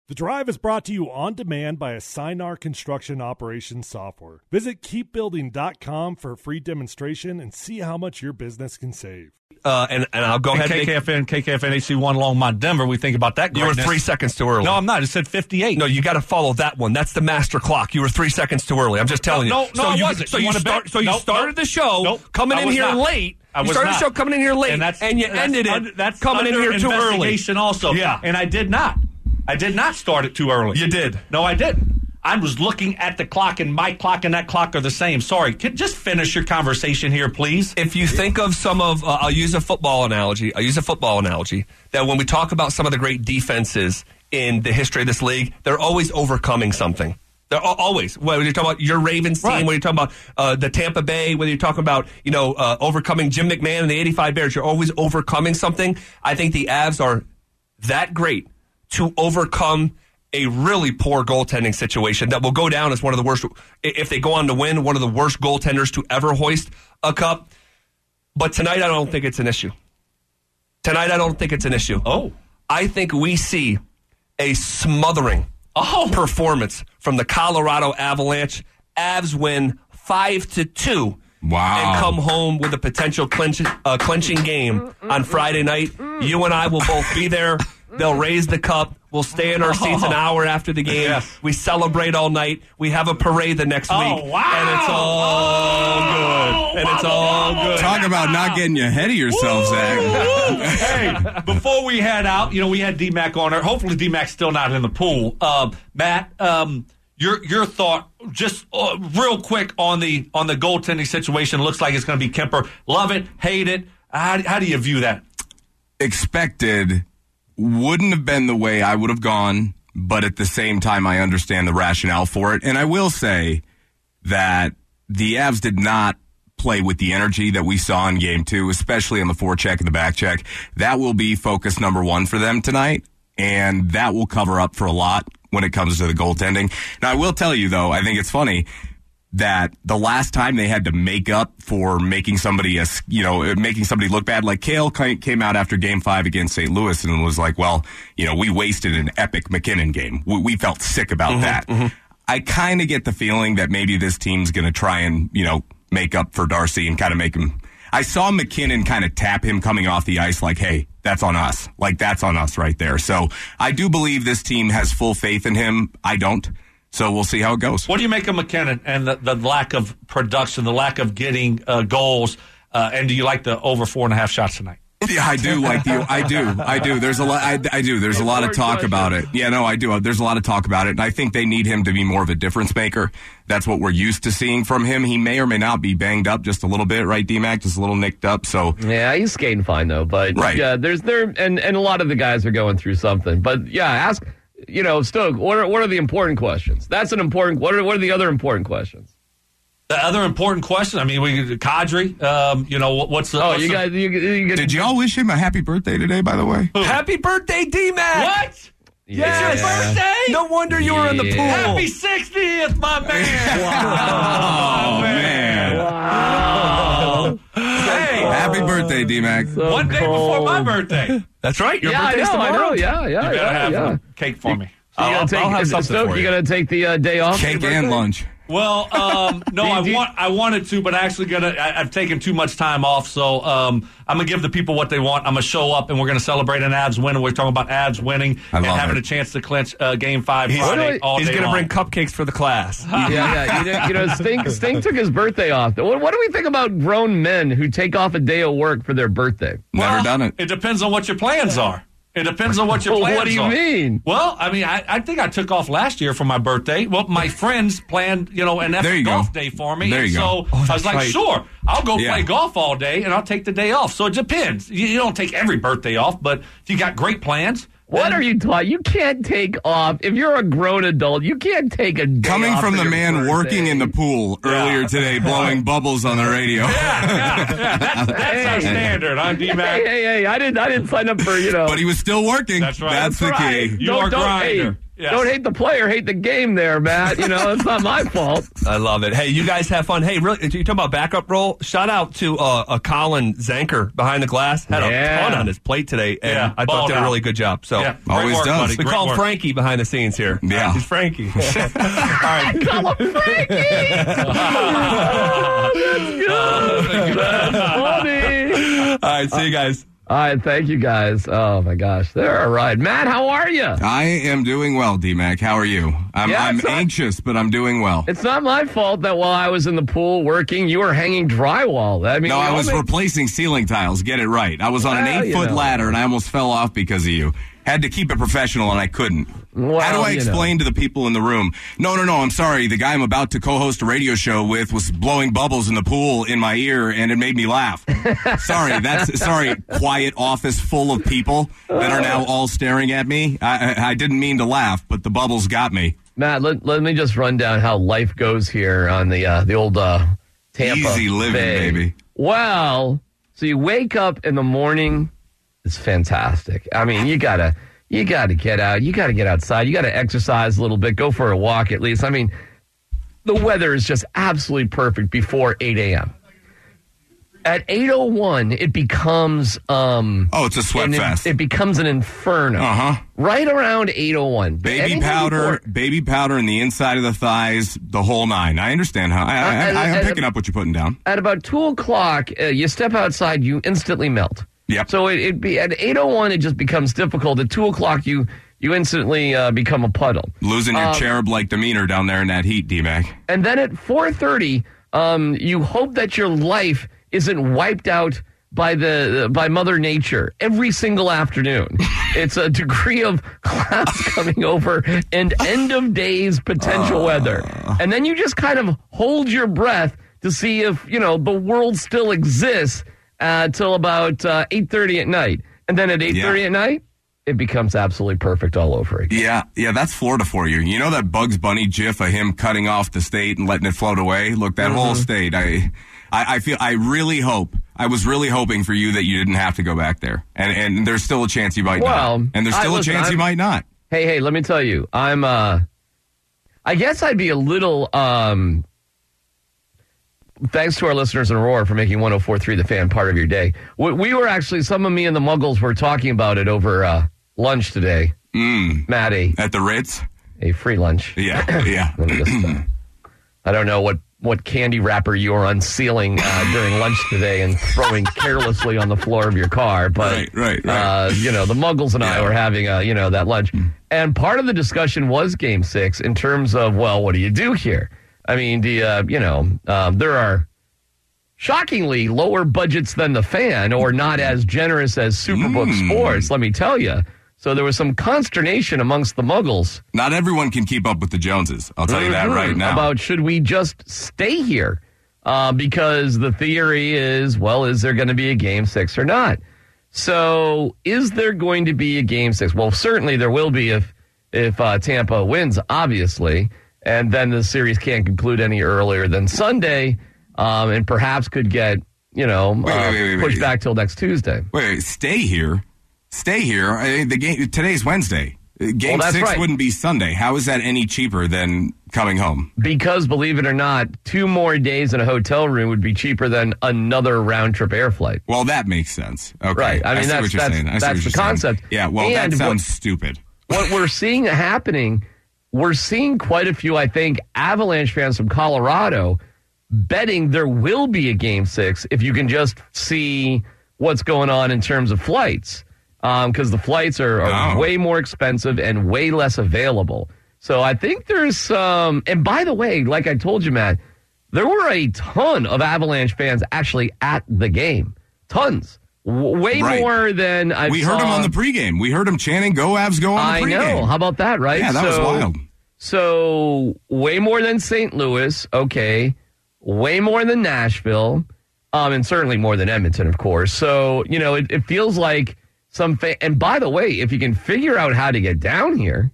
The Drive is brought to you on demand by Assignar Construction Operations Software. Visit keepbuilding.com for a free demonstration and see how much your business can save. And I'll go ahead and KKFN HC1 Longmont, Denver. We think about that greatness. You were 3 seconds too early. No, I'm not. It said 58. No, you got to follow that one. That's the master clock. You were 3 seconds too early. I'm just telling you. I wasn't. So you started the show coming in here late. You started the show coming in here late, and you ended it coming in here too early. Also. Yeah. And I did not. I did not start it too early. You did. No, I didn't. I was looking at the clock, and my clock and that clock are the same. Sorry. Just finish your conversation here, please. If you think of some of, I'll use a football analogy. That when we talk about some of the great defenses in the history of this league, they're always overcoming something. They're always. Whether you're talking about your Ravens team, whether you're talking about the Tampa Bay, whether you're talking about overcoming Jim McMahon and the '85 Bears, you're always overcoming something. I think the Avs are that great to overcome a really poor goaltending situation that will go down as one of the worst, if they go on to win, one of the worst goaltenders to ever hoist a cup. But tonight, I don't think it's an issue. Oh. I think we see a smothering performance from the Colorado Avalanche. Avs win 5-2. Wow. And come home with a potential clinching game on Friday night. You and I will both be there. They'll raise the cup. We'll stay in our seats an hour after the game. Yes. We celebrate all night. We have a parade the next week. Wow. And it's all good. Talk about not getting you ahead of yourself, Zach. Hey, before we head out, we had D-Mac on there. Hopefully D-Mac's still not in the pool. Matt, your thought, just real quick on the goaltending situation. Looks like it's going to be Kemper. Love it, hate it. How do you view that? Expected wouldn't have been the way I would have gone, but at the same time, I understand the rationale for it. And I will say that the Avs did not play with the energy that we saw in Game 2, especially on the forecheck and the back check. That will be focus number one for them tonight, and that will cover up for a lot when it comes to the goaltending. Now, I will tell you, though, I think it's funny that the last time they had to make up for making somebody look bad, like Cale came out after Game 5 against St. Louis and was like, well, we wasted an epic McKinnon game. We felt sick about that. Mm-hmm. I kind of get the feeling that maybe this team's going to try and, make up for Darcy and kind of make him. I saw McKinnon kind of tap him coming off the ice like, hey, that's on us. Like, that's on us right there. So I do believe this team has full faith in him. I don't. So we'll see how it goes. What do you make of McKinnon and the lack of production, the lack of getting goals? And do you like the over 4.5 shots tonight? Yeah, I do like I do. There's a lot. I do. There's a lot of talk about it. Yeah, no, I do. There's a lot of talk about it, and I think they need him to be more of a difference maker. That's what we're used to seeing from him. He may or may not be banged up just a little bit, right, D-Mac? Just a little nicked up. So yeah, he's skating fine though. But right. Yeah, and a lot of the guys are going through something. But yeah, ask. Stoke, what are the important questions? That's an important. What are the other important questions? The other important question. I mean, Kadri. What's the? You guys. Did y'all wish him a happy birthday today? By the way, happy birthday, D-Mac. What? Yeah. It's your birthday? No wonder you were in the pool. Happy 60th, my man. Wow. Man. Wow. Hey. Happy birthday, D-Mac. So one day before my birthday. That's right. Your birthday's tomorrow. I know. Yeah. You better have cake for me. I'll have something for you. You going to take the day off? Cake and lunch. Well, no, I wanted to, but actually I've taken too much time off, so I'm going to give the people what they want. I'm going to show up, and we're going to celebrate an Avs win. We're talking about Avs winning and having a chance to clinch Game 5 Friday all day He's going to long. bring cupcakes for the class. Yeah. Sting took his birthday off. What do we think about grown men who take off a day of work for their birthday? Never done it. It depends on what your plans are. It depends on what your plans are. What do you mean? Well, I mean, I think I took off last year for my birthday. Well, my friends planned, an epic golf day for me. There you go. So I was like, sure, I'll go play golf all day, and I'll take the day off. So it depends. You don't take every birthday off, but if you got great plans. What are you taught? You can't take off. If you're a grown adult, you can't take a day Coming off from for the your man birthday. working in the pool earlier today, blowing bubbles on the radio. Yeah. That's our standard. I'm D-Mac. Hey, I didn't sign up for, But he was still working. That's right. That's the key. You are a grinder. Yes. Don't hate the player, hate the game there, Matt. It's not my fault. I love it. Hey, you guys have fun. Hey, really, you talking about backup role? Shout out to Colin Zanker behind the glass. Had a ton on his plate today, and I thought did a really good job. So always work, does. buddy. We Great call him work. Frankie behind the scenes here. Yeah. He's Frankie. All right. Call him Frankie. That's funny. All right, see you guys. All right, thank you guys. Oh my gosh, they're all right. Matt, how are you? I am doing well, D-Mac. How are you? I'm it's not- anxious, but I'm doing well. It's not my fault that while I was in the pool working, you were hanging drywall. I mean, No, I was replacing ceiling tiles. Get it right. I was on an Well, 8-foot ladder, and I almost fell off because of you. Had to keep it professional, and I couldn't. Well, How do I explain to the people in the room? No, I'm sorry. The guy I'm about to co-host a radio show with was blowing bubbles in the pool in my ear, and it made me laugh. Sorry. Quiet office full of people that are now all staring at me. I didn't mean to laugh, but the bubbles got me. Matt, let me just run down how life goes here on the old Tampa Easy living, Bay. baby. Well, so you wake up in the morning. It's fantastic. I mean, you gotta get out. You gotta get outside. You gotta exercise a little bit. Go for a walk at least. I mean, the weather is just absolutely perfect before 8 a.m. At 8:01, it becomes it's a sweat fest. It becomes an inferno. Right around 8:01. Baby powder in the inside of the thighs, the whole nine. I understand how. I'm picking up what you're putting down. At about 2 o'clock, you step outside, you instantly melt. Yep. So it'd be at 8:01, it just becomes difficult. At 2 o'clock, you instantly become a puddle. Losing your cherub-like demeanor down there in that heat, D-Mac. And then at 4:30, you hope that your life isn't wiped out by Mother Nature every single afternoon. It's a degree of clouds coming over and end of days potential weather. And then you just kind of hold your breath to see if, the world still exists till about 8:30 at night. And then at 8:30 at night, it becomes absolutely perfect all over again. Yeah, that's Florida for you. You know that Bugs Bunny gif of him cutting off the state and letting it float away? Look, that whole state, I was really hoping for you that you didn't have to go back there. And there's still a chance you might not. And there's still a chance you might not. Hey, let me tell you, I guess I'd be a little, thanks to our listeners in Aurora for making 104.3 The Fan part of your day. We were actually, some of me and the Muggles were talking about it over lunch today. Maddie. At the Ritz? A free lunch. Yeah. Let me just, I don't know what candy wrapper you were unsealing during lunch today and throwing carelessly on the floor of your car. But, Right. the Muggles and I were having, that lunch. And part of the discussion was Game 6 in terms of, well, what do you do here? I mean, there are shockingly lower budgets than The Fan or not as generous as Superbook Sports, let me tell you. So there was some consternation amongst the Muggles. Not everyone can keep up with the Joneses. I'll tell you that right now. About should we just stay here? Because the theory is, well, is there going to be a Game 6 or not? So is there going to be a Game 6? Well, certainly there will be if Tampa wins, obviously. And then the series can't conclude any earlier than Sunday, and perhaps could get, pushed back till next Tuesday. Wait, stay here. The game today's Wednesday. Game 6 right. wouldn't be Sunday. How is that any cheaper than coming home? Because, believe it or not, 2 more days in a hotel room would be cheaper than another round-trip air flight. Well, that makes sense. Okay. Right. I mean, that's the concept. Yeah, well, and that sounds stupid. What we're seeing happening, we're seeing quite a few, I think, Avalanche fans from Colorado betting there will be a Game 6 if you can just see what's going on in terms of flights. Because the flights are way more expensive and way less available. So I think there's some... And by the way, like I told you, Matt, there were a ton of Avalanche fans actually at the game. Tons. Way more than I saw. We heard them on the pregame. We heard them chanting, "Go Avs, go" on the pregame. I know. How about that, right? Yeah, that was wild. So way more than St. Louis, okay. Way more than Nashville, and certainly more than Edmonton, of course. So, it feels like and by the way, if you can figure out how to get down here,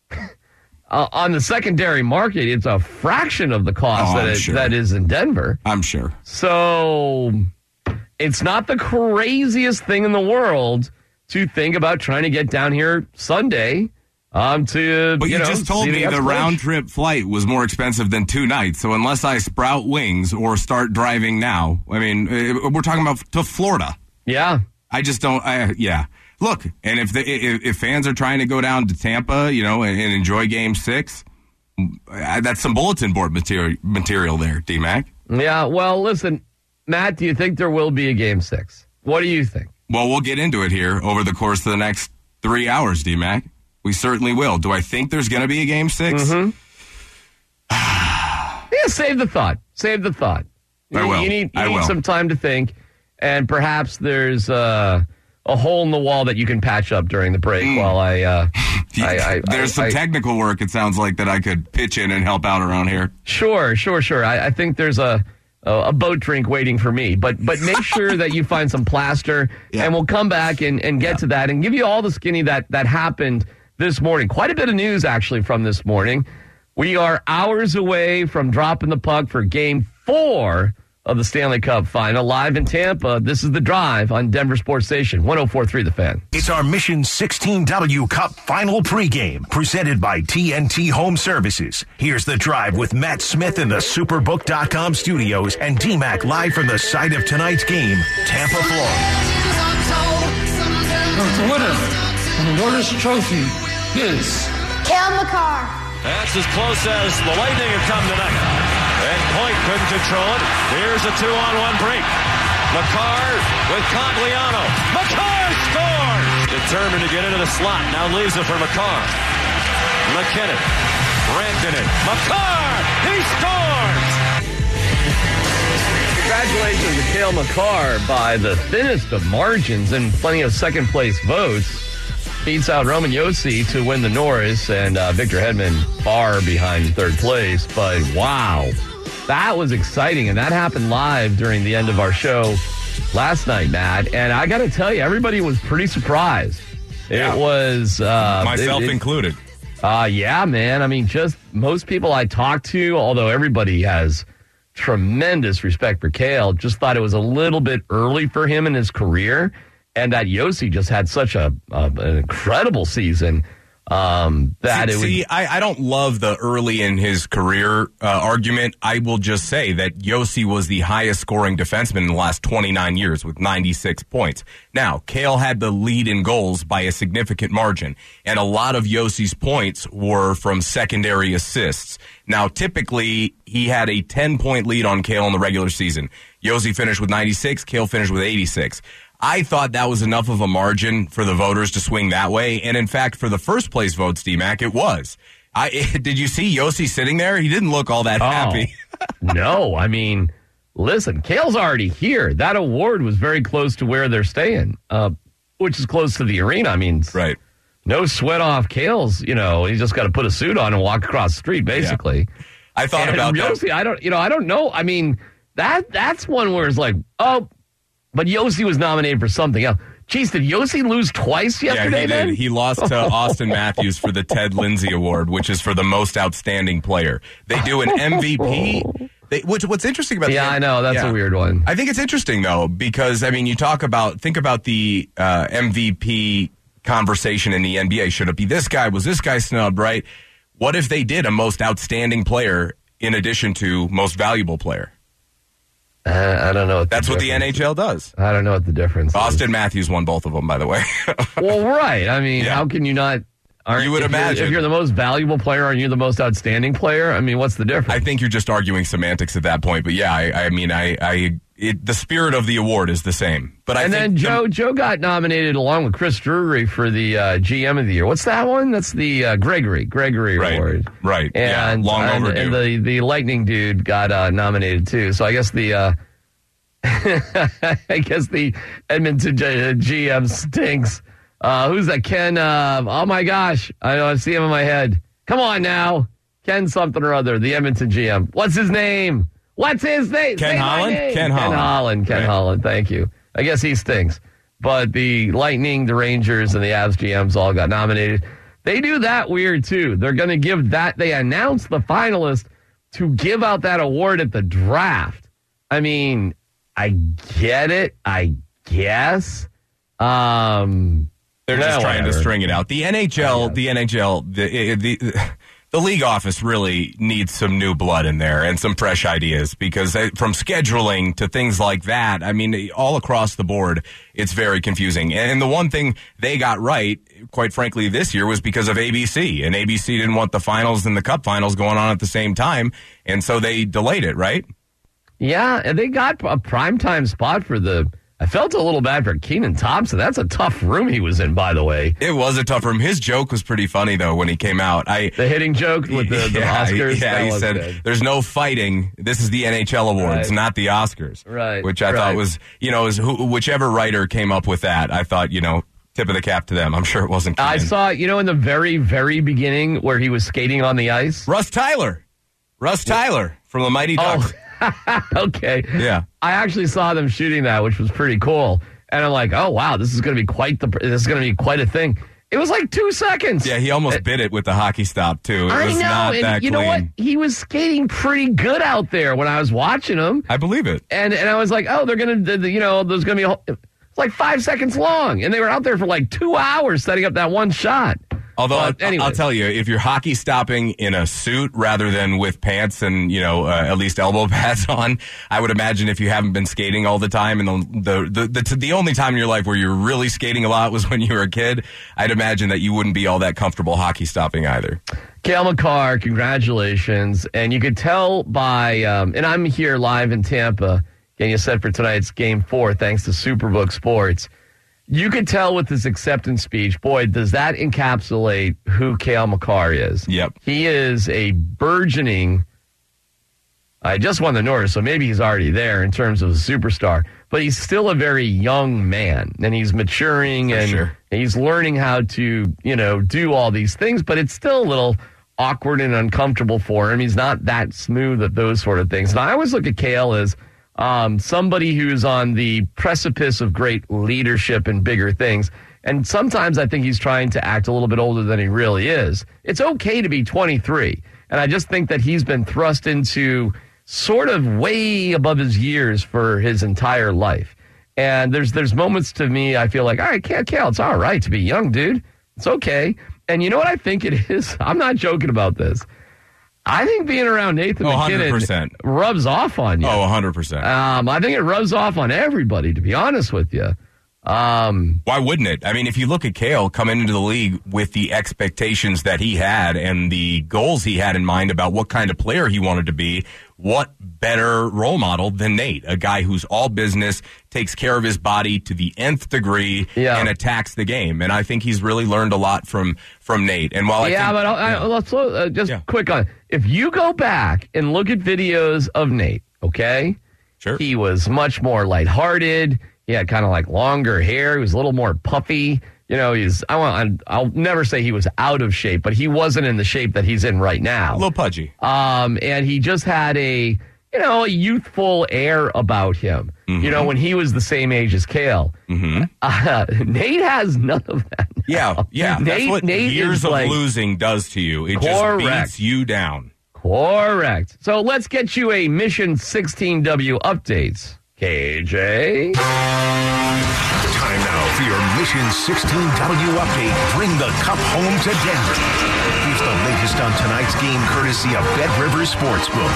on the secondary market, it's a fraction of the cost that is in Denver. I'm sure. So it's not the craziest thing in the world to think about trying to get down here Sunday But you just told me the round trip flight was more expensive than 2 nights. So unless I sprout wings or start driving now, I mean, we're talking about to Florida. Yeah. I just don't. Look, and if fans are trying to go down to Tampa, and enjoy Game 6, that's some bulletin board material there, D-Mac. Yeah. Well, listen, Matt, do you think there will be a Game 6? What do you think? Well, we'll get into it here over the course of the next 3 hours, D-Mac. We certainly will. Do I think there's going to be a Game 6? Mm-hmm. Yeah, save the thought. Save the thought. I will. You need some time to think, and perhaps there's a hole in the wall that you can patch up during the break while there's some technical work, it sounds like, that I could pitch in and help out around here. Sure. I think there's a boat drink waiting for me, but make sure that you find some plaster, and we'll come back and get to that and give you all the skinny that happened this morning. Quite a bit of news, actually, from this morning. We are hours away from dropping the puck for Game 4 of the Stanley Cup Final. Live in Tampa, this is The Drive on Denver Sports Station, 104.3 The Fan. It's our Mission 16W Cup Final pregame, presented by TNT Home Services. Here's The Drive with Matt Smith in the Superbook.com studios and D-Mac live from the site of tonight's game, Tampa, Florida. The winner of the Warner's Trophy is Cale Makar. That's as close as the Lightning have come tonight. And Point couldn't control it. Here's a 2-on-1 break. Makar with Cogliano. Makar scores! Determined to get into the slot. Now leaves it for Makar. McKinnon. Rantanen. Makar! He scores! Congratulations to Cale Makar by the thinnest of margins and plenty of second-place votes. Beats out Roman Josi to win the Norris, and Victor Hedman far behind third place. But wow, that was exciting, and that happened live during the end of our show last night, Matt. And I got to tell you, everybody was pretty surprised. Yeah. It was myself included. Yeah, man. I mean, just most people I talked to, although everybody has tremendous respect for Cale, just thought it was a little bit early for him in his career. And that Josi just had such an incredible season I don't love the early in his career argument. I will just say that Josi was the highest scoring defenseman in the last 29 years with 96 points. Now, Cale had the lead in goals by a significant margin, and a lot of Josi's points were from secondary assists. Now, typically, he had a 10-point lead on Cale in the regular season. Josi finished with 96, Cale finished with 86. I thought that was enough of a margin for the voters to swing that way. And in fact, for the first place votes, D-Mac, it was. Did you see Josi sitting there? He didn't look all that happy. No, I mean, listen, Cale's already here. That award was very close to where they're staying, which is close to the arena. I mean, right. No sweat off Cale's, he's just got to put a suit on and walk across the street, basically. Yeah. I thought about Josi, that. I don't know. I mean, that's one where it's like, but Josi was nominated for something else. Jeez, did Josi lose twice yesterday? Yeah, he did. He lost to Austin Matthews for the Ted Lindsay Award, which is for the most outstanding player. They do an MVP. What's interesting about I know. That's a weird one. I think it's interesting, though, because, I mean, think about the MVP conversation in the NBA. Should it be this guy? Was this guy snubbed, right? What if they did a most outstanding player in addition to most valuable player? I don't know. That's what the NHL does. I don't know what the difference is. Austin Matthews won both of them, by the way. Well, right. I mean, how can you not? You would imagine. If you're the most valuable player, aren't you the most outstanding player? I mean, what's the difference? I think you're just arguing semantics at that point. But yeah, the spirit of the award is the same. But then Joe got nominated along with Chris Drury for the GM of the Year. What's that one? That's the Gregory Award. Right. And long overdue. And the Lightning dude got nominated too. So I guess the Edmonton GM stinks. Who's that? Ken? Oh my gosh, I see him in my head. Come on now, Ken something or other. The Edmonton GM. What's his name? Ken Holland. Ken Holland. Thank you. I guess he stinks. But the Lightning, the Rangers, and the Avs GMs all got nominated. They do that weird too. They're going to give that. They announced the finalist to give out that award at the draft. I mean, I get it. I guess. They're just trying to string it out. The NHL, the league office really needs some new blood in there and some fresh ideas, because from scheduling to things like that, I mean, all across the board, it's very confusing. And the one thing they got right, quite frankly, this year was because of ABC. And ABC didn't want the finals and the Cup finals going on at the same time, and so they delayed it, right? Yeah, and they got a primetime spot for I felt a little bad for Keenan Thompson. That's a tough room he was in, by the way. It was a tough room. His joke was pretty funny, though, when he came out. The hitting joke with the Oscars? Yeah, he said, good. There's no fighting. This is the NHL awards, not the Oscars. Right. Which I thought was, whichever writer came up with that, I thought, tip of the cap to them. I'm sure it wasn't Keenan. I saw, in the very, very beginning where he was skating on the ice. Russ Tyler from the Mighty Ducks. Okay. Yeah. I actually saw them shooting that, which was pretty cool. And I'm like, oh wow, this is going to be quite a thing. It was like 2 seconds. Yeah, he almost bit it with the hockey stop too. It was not that you clean. know what? He was skating pretty good out there when I was watching him. I believe it. And I was like, oh, they're going to, there's going to be it's like 5 seconds long, and they were out there for like 2 hours setting up that one shot. Although I'll tell you, if you're hockey stopping in a suit rather than with pants and at least elbow pads on, I would imagine if you haven't been skating all the time, and the only time in your life where you're really skating a lot was when you were a kid, I'd imagine that you wouldn't be all that comfortable hockey stopping either. Cale Makar, congratulations, and you could tell by and I'm here live in Tampa, getting you set for tonight's Game 4 thanks to Superbook Sports. You could tell with his acceptance speech, boy, does that encapsulate who Cale Makar is. Yep. He is a burgeoning, I just won the Norris, so maybe he's already there in terms of a superstar, but he's still a very young man, and he's maturing, and he's learning how to, do all these things, but it's still a little awkward and uncomfortable for him. He's not that smooth at those sort of things. And I always look at Cale as somebody who's on the precipice of great leadership and bigger things. And sometimes I think he's trying to act a little bit older than he really is. It's okay to be 23. And I just think that he's been thrust into sort of way above his years for his entire life. And there's moments to me, I feel like, all right, Cale, it's all right to be young, dude. It's okay. And you know what I think it is? I'm not joking about this. I think being around Nathan McKinnon 100%. rubs off on you. 100%. I think it rubs off on everybody, to be honest with you. Why wouldn't it? I mean, if you look at Cale coming into the league with the expectations that he had and the goals he had in mind about what kind of player he wanted to be, what better role model than Nate? A guy who's all business, takes care of his body to the nth degree, and attacks the game. And I think he's really learned a lot from Nate. And while let's quick on. If you go back and look at videos of Nate, okay? Sure. He was much more lighthearted. He had kind of like longer hair. He was a little more puffy. I'll never say he was out of shape, but he wasn't in the shape that he's in right now. A little pudgy. And he just had a youthful air about him. Mm-hmm. When he was the same age as Cale. Mm-hmm. Nate has none of that now. Yeah. That's what years of losing does to you. It just beats you down. Correct. So let's get you a Mission 16W updates. KJ. Time now for your Mission 16W update. Bring the cup home to Denver. Here's the latest on tonight's game, courtesy of Bet Rivers Sportsbook.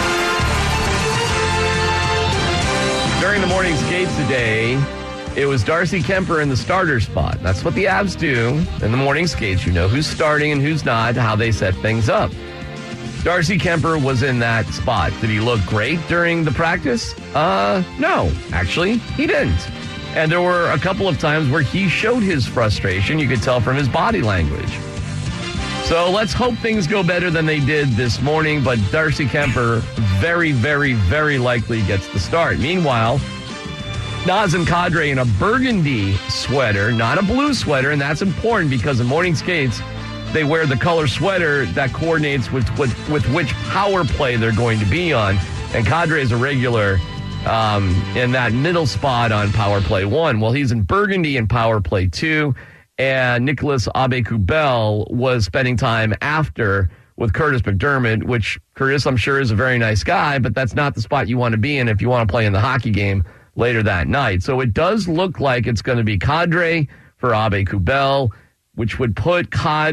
During the morning skates today, it was Darcy Kemper in the starter spot. That's what the Avs do in the morning skates. You know who's starting and who's not, how they set things up. Darcy Kemper was in that spot. Did he look great during the practice? No, actually, he didn't. And there were a couple of times where he showed his frustration. You could tell from his body language. So let's hope things go better than they did this morning. But Darcy Kemper very, very, very likely gets the start. Meanwhile, Nazem Kadri in a burgundy sweater, not a blue sweater, and that's important because in morning skates, they wear the color sweater that coordinates with which power play they're going to be on. And Kadri is a regular in that middle spot on power play 1. Well, he's in burgundy in power play 2. And Nicholas Aube-Kubel was spending time after with Curtis McDermott, which Curtis, I'm sure, is a very nice guy, but that's not the spot you want to be in if you want to play in the hockey game later that night. So it does look like it's going to be Kadri for Abe Kubel, which would put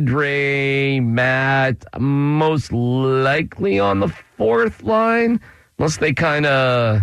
Kadri, Matt, most likely on the fourth line, unless they kind of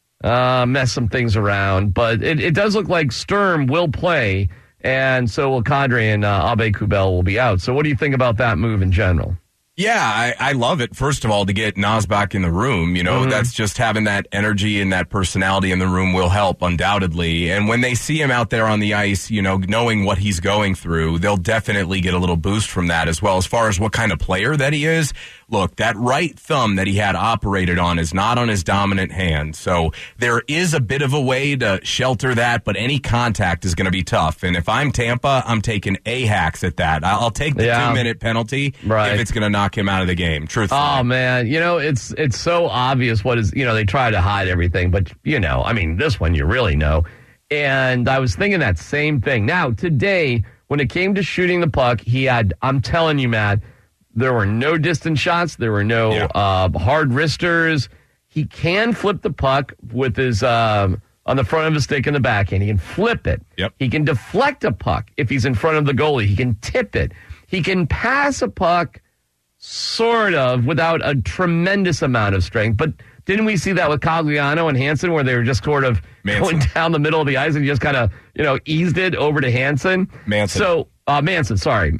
mess some things around. But it does look like Sturm will play, and so will Kadri, and Abe Kubel will be out. So what do you think about that move in general? Yeah, I love it. First of all, to get Naz back in the room, that's just having that energy and that personality in the room will help undoubtedly. And when they see him out there on the ice, knowing what he's going through, they'll definitely get a little boost from that as well. As far as what kind of player that he is, look, that right thumb that he had operated on is not on his dominant hand. So there is a bit of a way to shelter that, but any contact is going to be tough. And if I'm Tampa, I'm taking a hacks at that. I'll take the 2-minute penalty if it's going to knock him out of the game, truthfully. Oh, man. It's so obvious what is, they try to hide everything, but, this one you really know. And I was thinking that same thing. Now, today, when it came to shooting the puck, he had, I'm telling you, Matt, there were no distance shots. There were no hard wristers. He can flip the puck with his on the front of his stick in the backhand. He can flip it. Yep. He can deflect a puck if he's in front of the goalie. He can tip it. He can pass a puck sort of without a tremendous amount of strength. But didn't we see that with Cogliano and Hansen where they were just sort of going down the middle of the ice and just kind of, eased it over to Hansen? Manson, sorry.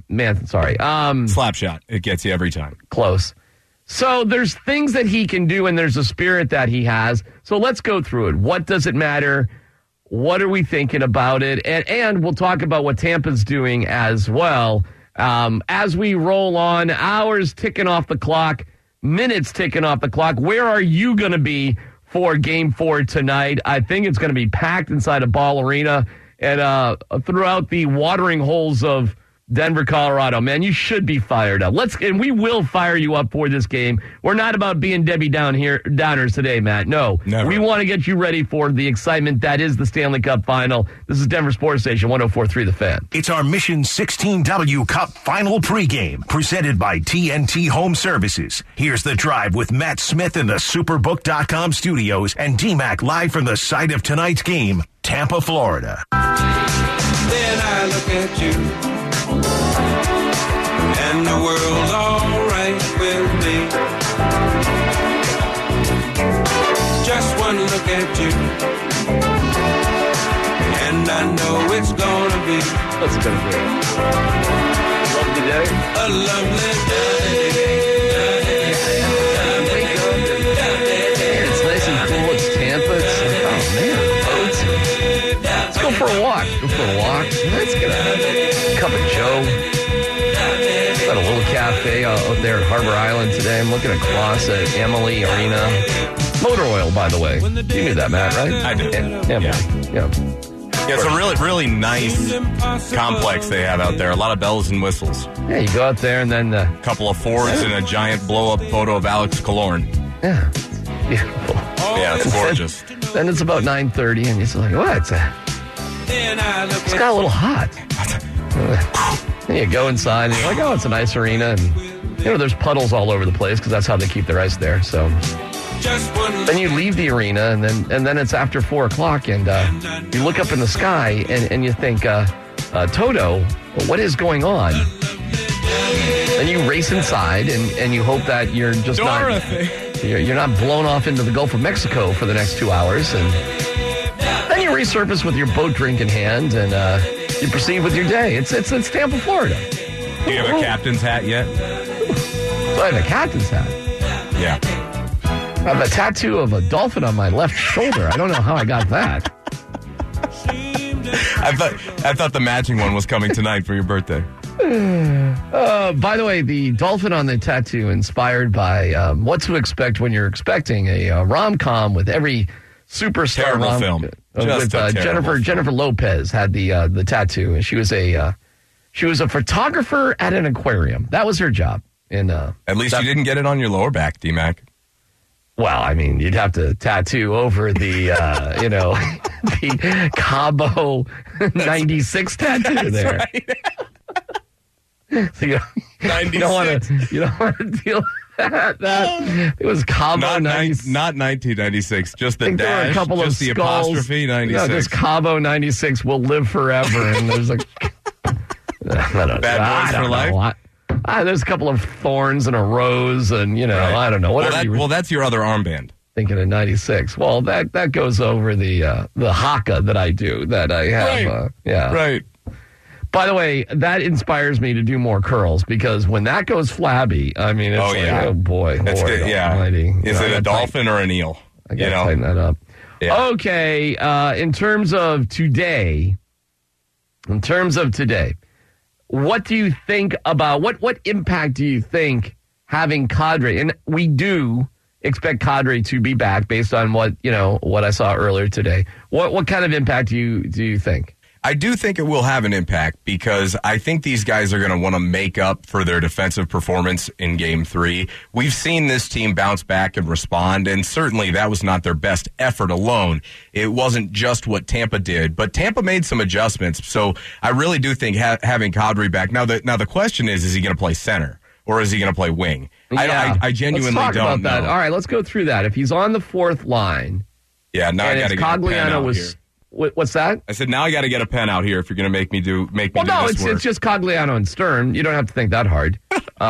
Slap shot. It gets you every time. Close. So there's things that he can do, and there's a spirit that he has. So let's go through it. What does it matter? What are we thinking about it? And we'll talk about what Tampa's doing as well. As we roll on, hours ticking off the clock, minutes ticking off the clock. Where are you going to be for Game 4 tonight? I think it's going to be packed inside a Ball Arena and throughout the watering holes of Denver, Colorado. Man, you should be fired up. And we will fire you up for this game. We're not about being Debbie Downers today, Matt. No. Never. We want to get you ready for the excitement that is the Stanley Cup Final. This is Denver Sports Station 104.3 The Fan. It's our Mission 16W Cup Final pregame, presented by TNT Home Services. Here's The Drive with Matt Smith in the Superbook.com studios and DMAC live from the site of tonight's game, Tampa, Florida. Then I look at you, and the world's all right with me. Just one look at you, and I know it's gonna be. What's gonna be? Lovely day. A lovely day. It's nice and cool. It's Tampa. It's like, oh man, let's go for a walk. Let's get a cup of Joe. At a little cafe out there at Harbor Island today. I'm looking across at Emily Arena. Motor oil, by the way. You knew that, Matt, right? I did. Emily. Yeah. It's a really, really nice complex they have out there. A lot of bells and whistles. Yeah, you go out there and then... a couple of Fords and a giant blow-up photo of Alex Killorn. Yeah, it's beautiful. Yeah, it's gorgeous. Then it's about 9:30 and you're like, what? It's got a little hot. And you go inside and you're like, oh, it's a nice arena. And, there's puddles all over the place because that's how they keep their ice there. So then you leave the arena and then it's after 4 o'clock and you look up in the sky and you think, Toto, what is going on? Then you race inside and you hope that you're just you're not blown off into the Gulf of Mexico for the next 2 hours. And then you resurface with your boat drink in hand and you proceed with your day. It's Tampa, Florida. Do you have a captain's hat yet? So I have a captain's hat. Yeah. I have a tattoo of a dolphin on my left shoulder. I don't know how I got that. I thought the matching one was coming tonight for your birthday. By the way, the dolphin on the tattoo inspired by what to expect when you're expecting a rom-com with every superstar. Terrible film. With Jennifer Lopez had the tattoo, and she was a photographer at an aquarium. That was her job. And at least you didn't get it on your lower back, D-Mac. Well, I mean, you'd have to tattoo over the the Cabo 96 tattoo there. Right. So you don't want to deal with that. It was Cabo Not 96. Not 1996. Just the I think there were dash. a couple just of the skulls. apostrophe 96. Just Cabo 96 will live forever. And there's like Bad Boys for Life. There's a couple of thorns and a rose, and I don't know. Well, that's your other armband. Thinking of 96. Well, that goes over the haka that I do. That I have. Right. Right. By the way, that inspires me to do more curls because when that goes flabby, I mean, it's oh boy, that's Lord good. Yeah. Almighty. Is it a dolphin or an eel? I gotta tighten that up. Yeah. Okay. In terms of today, what do you think about what impact do you think having Kadri? And we do expect Kadri to be back based on what I saw earlier today. What kind of impact do you think? I do think it will have an impact because I think these guys are going to want to make up for their defensive performance in Game 3. We've seen this team bounce back and respond, and certainly that was not their best effort alone. It wasn't just what Tampa did, but Tampa made some adjustments. So I really do think having Kadri back. Now the question is he going to play center or is he going to play wing? Yeah. I genuinely let's talk don't about that. know. All right, let's go through that. If he's on the fourth line, now I got to get a pen out here. What's that? I said, now I got to get a pen out here if you're going to make me do this work. It's just Cogliano and Sturm. You don't have to think that hard.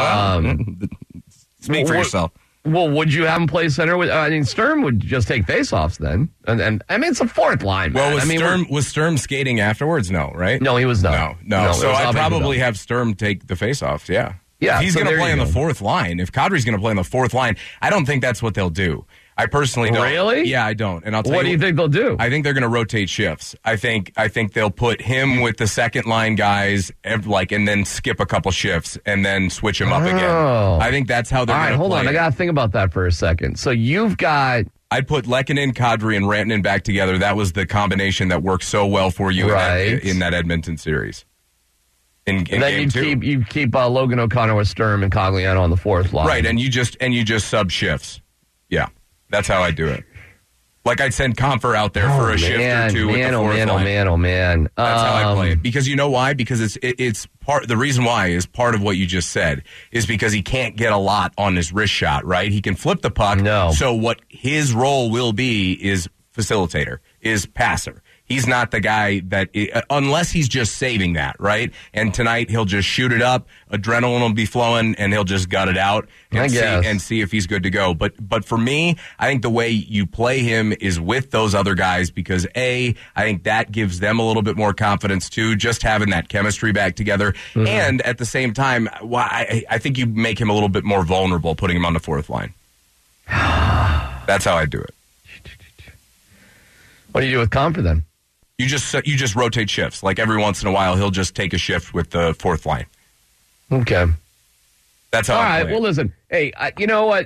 Speak for yourself. Well, would you have him play center? Sturm would just take faceoffs then, and I mean it's a fourth line. Well, was Sturm skating afterwards? No, right? No, he was not. No. So I'd probably have Sturm take the faceoffs. Yeah. If he's going to play on the fourth line, if Kadri's going to play on the fourth line, I don't think that's what they'll do. I personally don't. Really? Yeah, I don't. And I'll tell you. What do you think they'll do? I think they're going to rotate shifts. I think they'll put him with the second line guys, and then skip a couple shifts and then switch him up again. I think that's how they're going to play. All right, hold on. I got to think about that for a second. So you've got. I'd put Lehkonen, Kadri, and Rantanen back together. That was the combination that worked so well for you in that Edmonton series. And then you keep Logan O'Connor with Sturm and Cogliano on the fourth line, right? And you just sub shifts. Yeah. That's how I do it. Like I'd send Comfer out there for a shift or two with the fourth line. Oh man! That's how I play it. Because you know why? Because it's part. The reason why is part of what you just said is because he can't get a lot on his wrist shot. Right? He can flip the puck. No. So what his role will be is facilitator, is passer. He's not the guy that, unless he's just saving that, right? And tonight he'll just shoot it up, adrenaline will be flowing, and he'll just gut it out and see if he's good to go. But for me, I think the way you play him is with those other guys because I think that gives them a little bit more confidence too, just having that chemistry back together. Mm-hmm. And at the same time, I think you make him a little bit more vulnerable putting him on the fourth line. That's how I do it. What do you do with Comfer then? You just rotate shifts. Like every once in a while, he'll just take a shift with the fourth line. Okay, that's how. All right. Well, listen. Hey, you know what?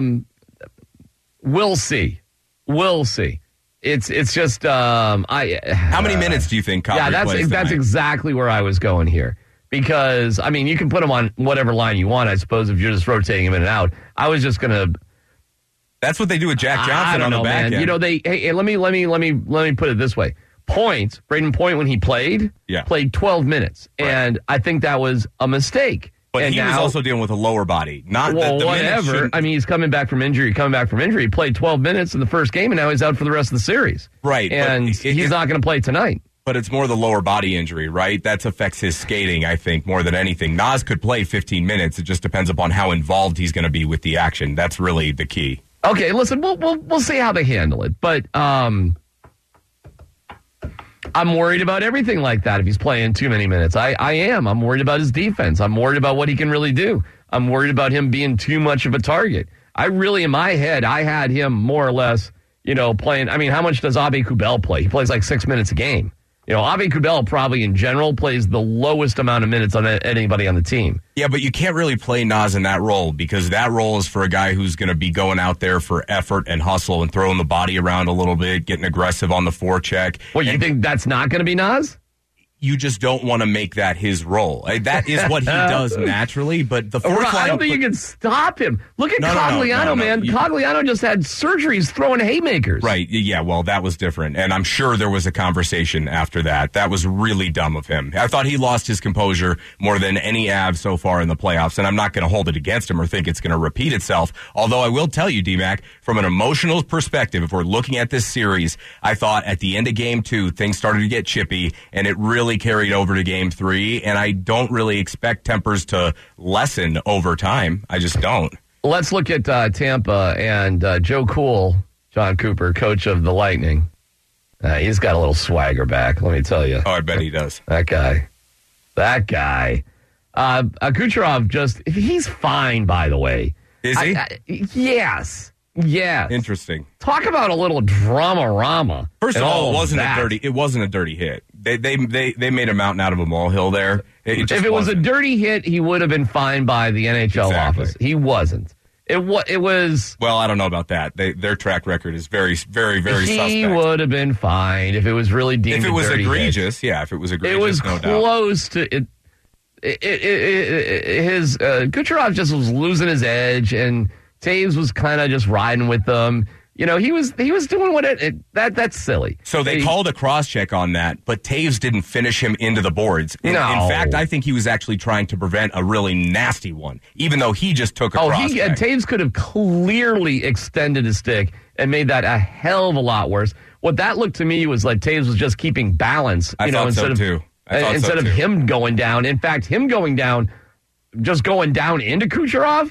We'll see. It's just how many minutes do you think? Kadri plays that's exactly where I was going here. Because I mean, you can put him on whatever line you want. I suppose if you're just rotating him in and out. I was just gonna. That's what they do with Jack Johnson on the back end. You know, let me put it this way. Braden Point, when he played 12 minutes. Right. And I think that was a mistake. But he was also dealing with a lower body. Whatever. I mean, he's coming back from injury. He played 12 minutes in the first game, and now he's out for the rest of the series. Right. And he's not going to play tonight. But it's more the lower body injury, right? That affects his skating, I think, more than anything. Nas could play 15 minutes. It just depends upon how involved he's going to be with the action. That's really the key. Okay, listen, we'll see how they handle it. But I'm worried about everything like that if he's playing too many minutes. I am. I'm worried about his defense. I'm worried about what he can really do. I'm worried about him being too much of a target. I really, in my head, I had him more or less, playing. I mean, how much does Abe Kubel play? He plays like 6 minutes a game. Abe Kubel probably in general plays the lowest amount of minutes on anybody on the team. Yeah, but you can't really play Nas in that role because that role is for a guy who's going to be going out there for effort and hustle and throwing the body around a little bit, getting aggressive on the forecheck. Well, you think that's not going to be Nas? you just don't want to make that his role. That is what he does naturally, but the fourth line... I don't think you can stop him. Look at Cogliano, man. Cogliano just had surgeries throwing haymakers. Right, yeah, well, that was different, and I'm sure there was a conversation after that. That was really dumb of him. I thought he lost his composure more than any Av so far in the playoffs, and I'm not going to hold it against him or think it's going to repeat itself, although I will tell you, D-Mac, from an emotional perspective, if we're looking at this series, I thought at the end of Game 2, things started to get chippy, and it really carried over to Game 3, and I don't really expect tempers to lessen over time. I just don't. Let's look at Tampa and Joe Cool, John Cooper, coach of the Lightning. He's got a little swagger back, let me tell you. Oh, I bet he does. That guy. Kucherov he's fine, by the way. Is he? Yes. Interesting. Talk about a little drama-rama. First of all, it wasn't a dirty hit. They made a mountain out of a molehill there. If it was a dirty hit, he would have been fined by the NHL office. He wasn't. It was. Well, I don't know about that. Their track record is very, very, very suspect. He would have been fined if it was really deemed. If it was egregious, hit. Yeah. If it was egregious, it was no close to it. Kucherov just was losing his edge, and Taves was kind of just riding with them. You know, he was doing what that's silly. So they called a cross-check on that, but Taves didn't finish him into the boards. In fact, I think he was actually trying to prevent a really nasty one, even though he just took a cross-check. Taves could have clearly extended his stick and made that a hell of a lot worse. What that looked to me was like Taves was just keeping balance. Instead of him going down. In fact, him going down, just going down into Kucherov.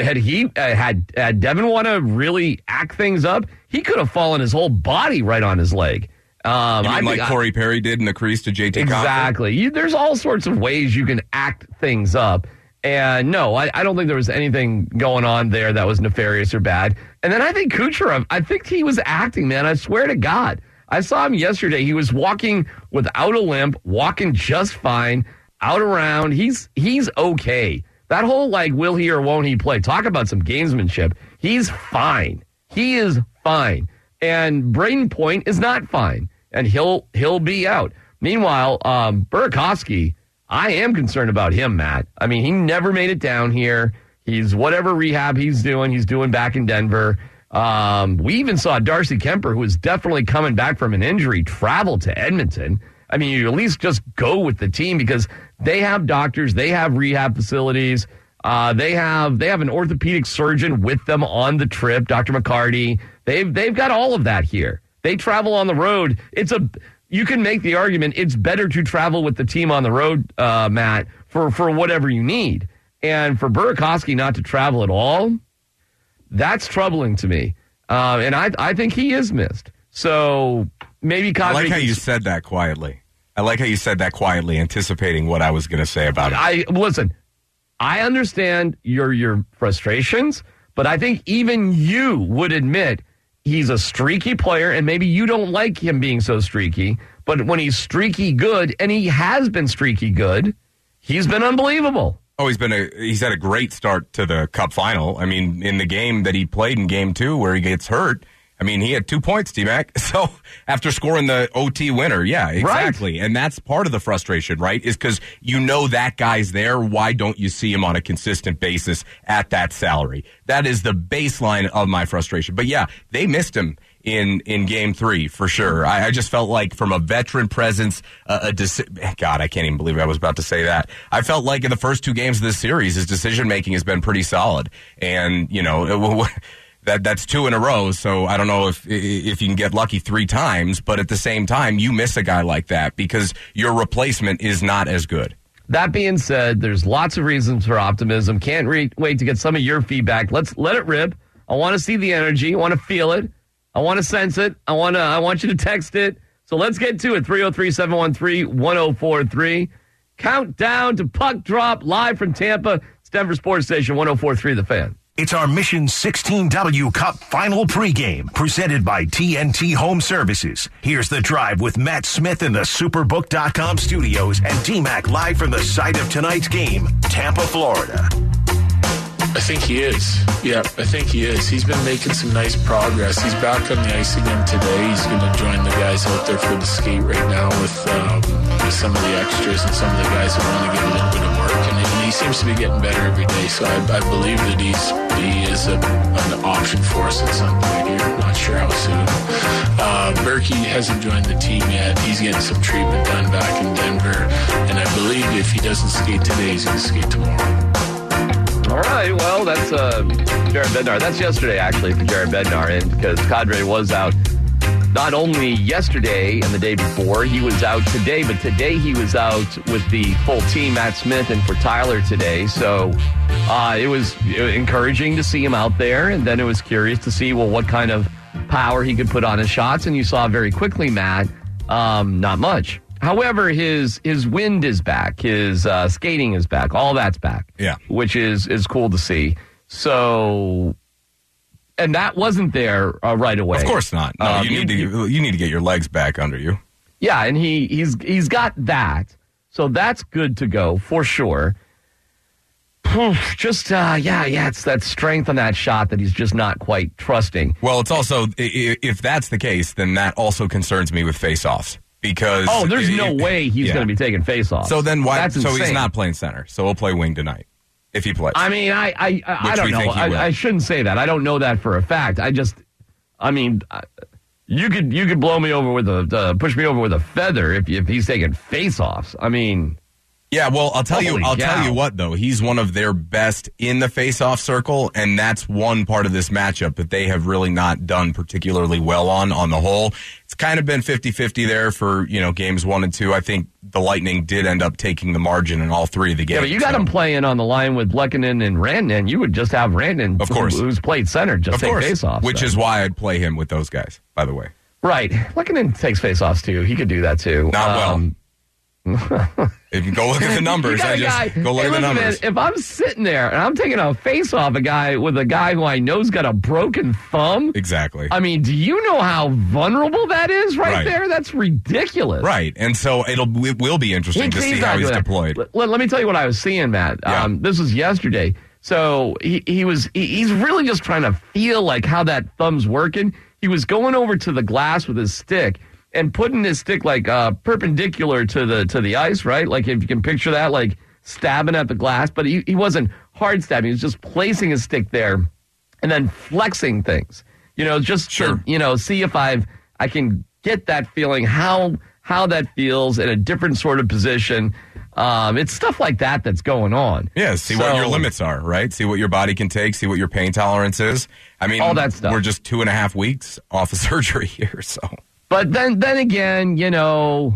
Had Devin want to really act things up, he could have fallen his whole body right on his leg. Like Corey Perry did in the crease to JT Exactly. There's all sorts of ways you can act things up. And no, I don't think there was anything going on there that was nefarious or bad. And then I think Kucherov, I think he was acting, man. I swear to God. I saw him yesterday. He was walking without a limp, walking just fine, out around. He's okay. That whole, will he or won't he play? Talk about some gamesmanship. He's fine. He is fine. And Braden Point is not fine. And he'll be out. Meanwhile, Burakovsky, I am concerned about him, Matt. I mean, he never made it down here. He's whatever rehab he's doing back in Denver. We even saw Darcy Kemper, who is definitely coming back from an injury, travel to Edmonton. I mean, you at least just go with the team because they have doctors, they have rehab facilities, they have an orthopedic surgeon with them on the trip, Dr. McCarty. They've got all of that here. They travel on the road. You can make the argument it's better to travel with the team on the road, Matt, for whatever you need. And for Burakovsky not to travel at all, that's troubling to me. And I think he is missed. So maybe I like how you said that quietly. Anticipating what I was going to say about it. Listen, I understand your frustrations, but I think even you would admit he's a streaky player, and maybe you don't like him being so streaky, but when he's streaky good, and he has been streaky good, he's been unbelievable. Oh, he's had a great start to the Cup final. I mean, in the game that he played in Game 2 where he gets hurt, I mean, he had 2 points, T-Mac. So after scoring the OT winner, yeah, exactly. Right. And that's part of the frustration, right? Is because that guy's there. Why don't you see him on a consistent basis at that salary? That is the baseline of my frustration. But yeah, they missed him in Game 3 for sure. I just felt like from a veteran presence, God, I can't even believe I was about to say that. I felt like in the first 2 games of this series, his decision making has been pretty solid. And, that's 2 in a row, so I don't know if you can get lucky 3 times, but at the same time, you miss a guy like that because your replacement is not as good. That being said, there's lots of reasons for optimism. Can't wait to get some of your feedback. Let's let it rip. I want to see the energy. I want to feel it. I want to sense it. I want you to text it. So let's get to it. 303-713-1043. Countdown to puck drop live from Tampa. It's Denver Sports Station 104.3 The Fan. It's our Mission 16W Cup final pregame, presented by TNT Home Services. Here's The Drive with Matt Smith in the Superbook.com studios and D-Mac live from the site of tonight's game, Tampa, Florida. I think he is. Yeah, I think he is. He's been making some nice progress. He's back on the ice again today. He's going to join the guys out there for the skate right now with with some of the extras and some of the guys that want to get a little bit of work. And he seems to be getting better every day. So I believe that he is an option for us at some point here. I'm not sure how soon. Berkey hasn't joined the team yet. He's getting some treatment done back in Denver. And I believe if he doesn't skate today, he's going to skate tomorrow. All right, well, that's Jared Bednar. That's yesterday, actually, for Jared Bednar, and because Kadri was out not only yesterday and the day before, he was out today, but today he was out with the full team, Matt Smith, and for Tyler today. So it was encouraging to see him out there, and then it was curious to see, well, what kind of power he could put on his shots, and you saw very quickly, Matt, not much. However, his wind is back, his skating is back, all that's back. Yeah, which is cool to see. So, and that wasn't there right away. Of course not. No, you need to get your legs back under you. Yeah, and he's got that, so that's good to go for sure. Just it's that strength on that shot that he's just not quite trusting. Well, it's also, if that's the case, then that also concerns me with face-offs. Because there's no way he's going to be taking face-offs. So then why? That's so insane. He's not playing center. So he'll play wing tonight if he plays. I mean, I don't know. I shouldn't say that. I don't know that for a fact. You could blow me over with push me over with a feather if he's taking face-offs. I mean. Yeah, well, I'll tell you what, though. He's one of their best in the face-off circle, and that's one part of this matchup that they have really not done particularly well on the whole. It's kind of been 50-50 there for, games 1 and 2. I think the Lightning did end up taking the margin in all 3 of the games. Yeah, but you got him playing on the line with Lehkonen and Rantanen. You would just have Rantanen, of course, who's played center, just take face-offs. Which is why I'd play him with those guys, by the way. Right. Lehkonen takes face-offs, too. He could do that, too. Not well. If you go look at the numbers, go look at the numbers. Man, if I'm sitting there and I'm taking a face off a guy who I know's got a broken thumb. Exactly. I mean, do you know how vulnerable that is right there? That's ridiculous. Right. And so it will be interesting to see how he's deployed. Let me tell you what I was seeing, Matt. Yeah. This was yesterday. So he's really just trying to feel like how that thumb's working. He was going over to the glass with his stick and putting his stick like perpendicular to the ice, right? Like if you can picture that, like stabbing at the glass. But he wasn't hard stabbing. He was just placing his stick there and then flexing things. Just to, see if I can get that feeling, how that feels in a different sort of position. It's stuff like that that's going on. Yeah, see what your limits are, right? See what your body can take, see what your pain tolerance is. I mean, all that stuff. We're just 2.5 weeks off of surgery here, so... But then again, you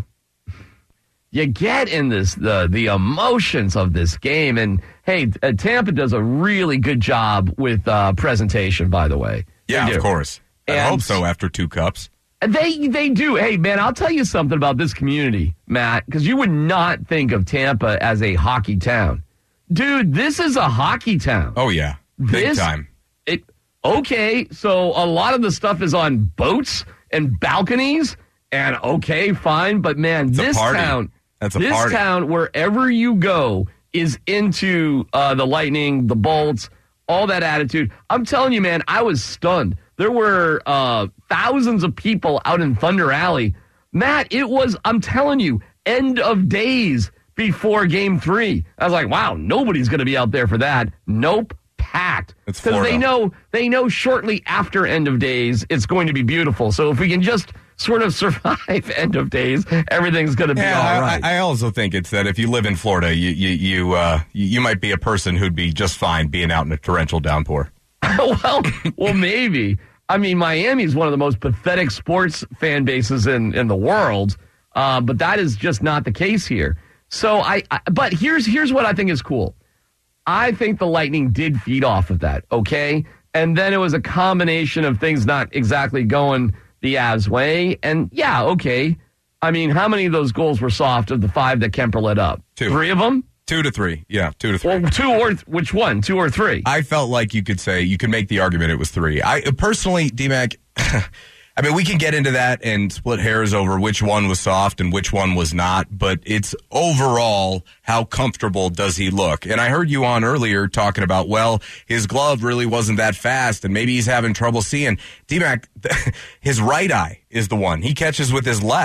get in the emotions of this game, and hey, Tampa does a really good job with presentation. By the way, yeah, of course. I hope so. After 2 cups, they do. Hey, man, I'll tell you something about this community, Matt, because you would not think of Tampa as a hockey town, dude. This is a hockey town. Oh yeah, big time. Okay, so a lot of the stuff is on boats and balconies, and okay, fine, but man, this town, wherever you go, is into the Lightning, the Bolts, all that attitude. I'm telling you, man, I was stunned. There were thousands of people out in Thunder Alley. Matt, it was, I'm telling you, end of days before Game 3. I was like, wow, nobody's going to be out there for that. Nope. Packed, because they know shortly after end of days it's going to be beautiful. So if we can just sort of survive end of days, everything's going to be all right. I also think it's that if you live in Florida, you might be a person who'd be just fine being out in a torrential downpour. well, maybe. I mean, Miami's one of the most pathetic sports fan bases in the world, but that is just not the case here. So but here's what I think is cool. I think the Lightning did feed off of that, okay? And then it was a combination of things not exactly going the Avs' way. And, yeah, okay. I mean, how many of those goals were soft of the 5 that Kemper let up? 2. 3 of them? 2 to 3. Yeah, 2 to 3. Well, 2 or which one? 2 or 3? I felt like you could make the argument it was 3. I personally, D-Mac, I mean, we can get into that and split hairs over which one was soft and which one was not, but it's overall, how comfortable does he look? And I heard you on earlier talking about, well, his glove really wasn't that fast and maybe he's having trouble seeing. D-Mac, his right eye is the one. He catches with his left.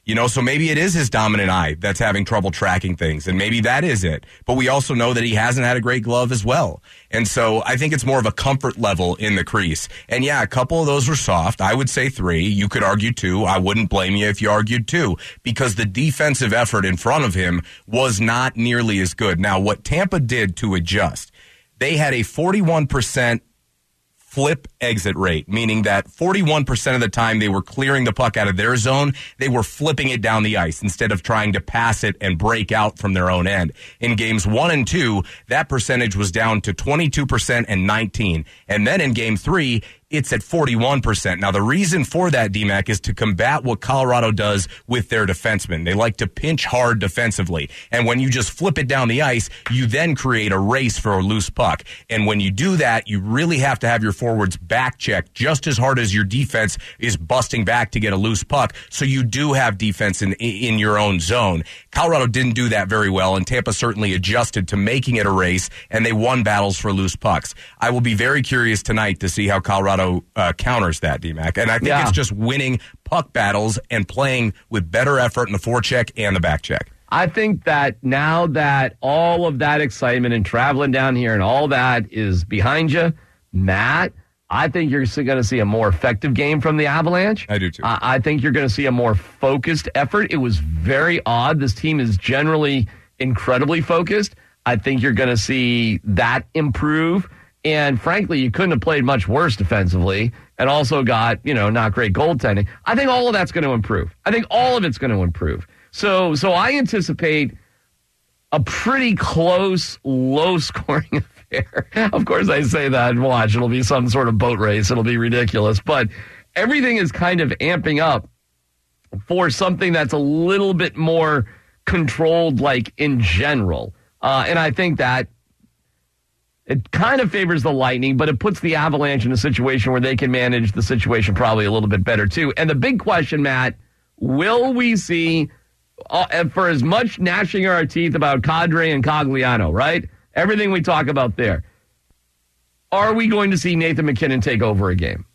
So maybe it is his dominant eye that's having trouble tracking things, and maybe that is it. But we also know that he hasn't had a great glove as well. And so I think it's more of a comfort level in the crease. And yeah, a couple of those were soft. I would say 3. You could argue 2. I wouldn't blame you if you argued 2, because the defensive effort in front of him was not nearly as good. Now, what Tampa did to adjust, they had a 41% flip exit rate, meaning that 41% of the time they were clearing the puck out of their zone, they were flipping it down the ice instead of trying to pass it and break out from their own end. In games 1 and 2, that percentage was down to 22% and 19%. And then in game 3, it's at 41%. Now, the reason for that, DMAC, is to combat what Colorado does with their defensemen. They like to pinch hard defensively. And when you just flip it down the ice, you then create a race for a loose puck. And when you do that, you really have to have your forwards back check just as hard as your defense is busting back to get a loose puck. So you do have defense in your own zone. Colorado didn't do that very well, and Tampa certainly adjusted to making it a race, and they won battles for loose pucks. I will be very curious tonight to see how Colorado counters that, DMAC. And I think it's just winning puck battles and playing with better effort in the forecheck and the back check. I think that now that all of that excitement and traveling down here and all that is behind you, Matt, I think you're going to see a more effective game from the Avalanche. I do too. I think you're going to see a more focused effort. It was very odd. This team is generally incredibly focused. I think you're going to see that improve. And frankly, you couldn't have played much worse defensively and also got, not great goaltending. I think all of that's going to improve. I think all of it's going to improve. So I anticipate a pretty close, low-scoring affair. Of course, I say that and watch. It'll be some sort of boat race. It'll be ridiculous. But everything is kind of amping up for something that's a little bit more controlled, like in general. And I think that it kind of favors the Lightning, but it puts the Avalanche in a situation where they can manage the situation probably a little bit better, too. And the big question, Matt, will we see, for as much gnashing our teeth about Kadri and Cogliano, right? Everything we talk about there. Are we going to see Nathan MacKinnon take over a game?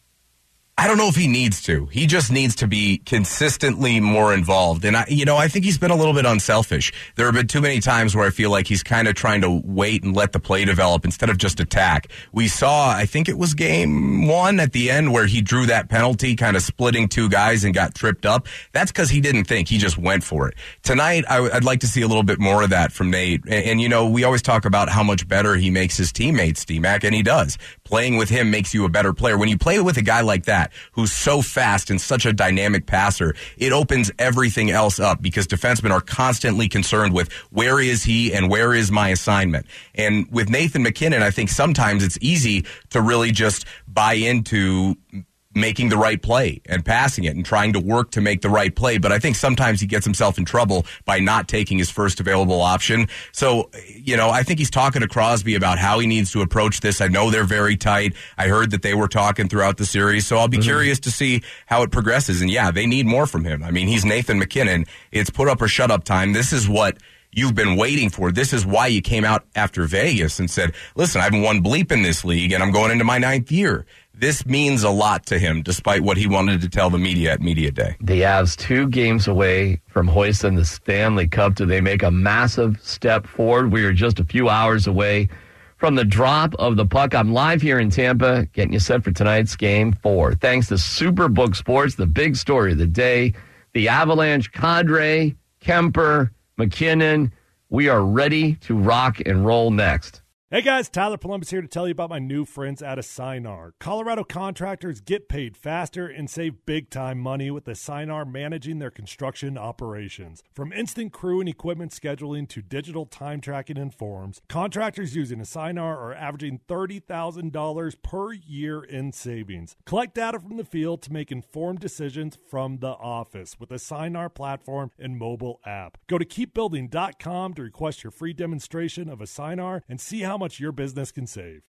I don't know if he needs to. He just needs to be consistently more involved. And I think he's been a little bit unselfish. There have been too many times where I feel like he's kind of trying to wait and let the play develop instead of just attack. We saw, I think it was game 1 at the end where he drew that penalty, kind of splitting 2 guys and got tripped up. That's because he didn't think. He just went for it. Tonight, I'd like to see a little bit more of that from Nate. And we always talk about how much better he makes his teammates, D-Mac, and he does. Playing with him makes you a better player. When you play with a guy like that, who's so fast and such a dynamic passer, it opens everything else up because defensemen are constantly concerned with where is he and where is my assignment. And with Nathan MacKinnon, I think sometimes it's easy to really just buy into making the right play and passing it and trying to work to make the right play. But I think sometimes he gets himself in trouble by not taking his first available option. So, I think he's talking to Crosby about how he needs to approach this. I know they're very tight. I heard that they were talking throughout the series. So I'll be curious to see how it progresses. And yeah, they need more from him. I mean, he's Nathan MacKinnon. It's put up or shut up time. This is what you've been waiting for. This is why you came out after Vegas and said, listen, I haven't won bleep in this league and I'm going into my 9th year. This means a lot to him, despite what he wanted to tell the media at Media Day. The Avs 2 games away from hoisting the Stanley Cup. Do they make a massive step forward? We are just a few hours away from the drop of the puck. I'm live here in Tampa, getting you set for tonight's Game 4. Thanks to Superbook Sports, the big story of the day. The Avalanche, Kadri, Kemper, MacKinnon. We are ready to rock and roll next. Hey guys, Tyler Columbus here to tell you about my new friends at Assignar. Colorado contractors get paid faster and save big-time money with Assignar managing their construction operations. From instant crew and equipment scheduling to digital time tracking and forms, contractors using Assignar are averaging $30,000 per year in savings. Collect data from the field to make informed decisions from the office with Assignar platform and mobile app. Go to keepbuilding.com to request your free demonstration of Assignar and see how much your business can save.